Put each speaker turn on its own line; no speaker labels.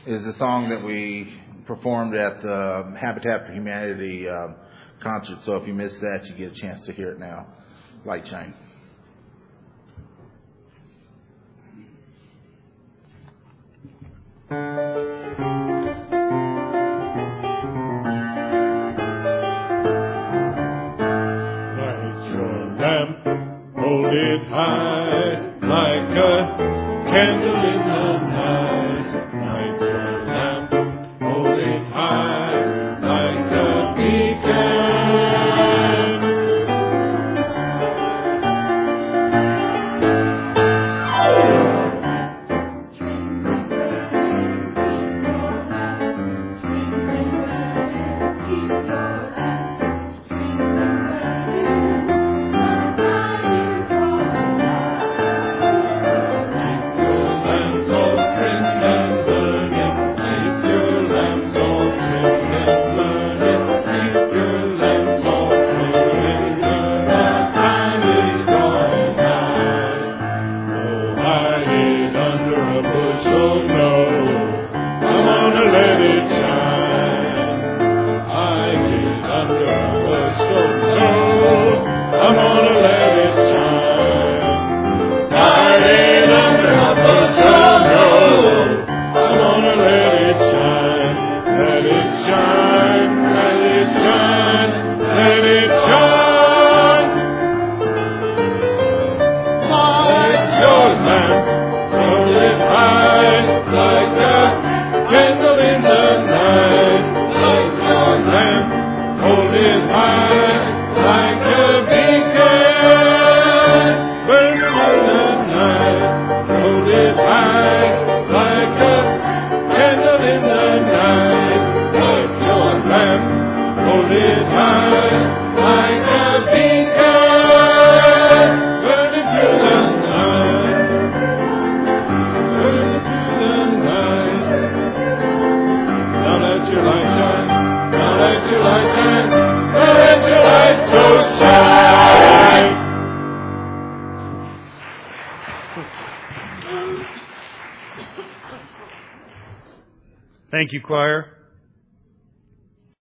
is the song that we performed at the Habitat for Humanity concert. So if you missed that, you get a chance to hear it now. Light Shine.
Light your lamp, hold it high, like a candle in the night. Light your lamp, hold it high, like a beacon.
Thank you, choir.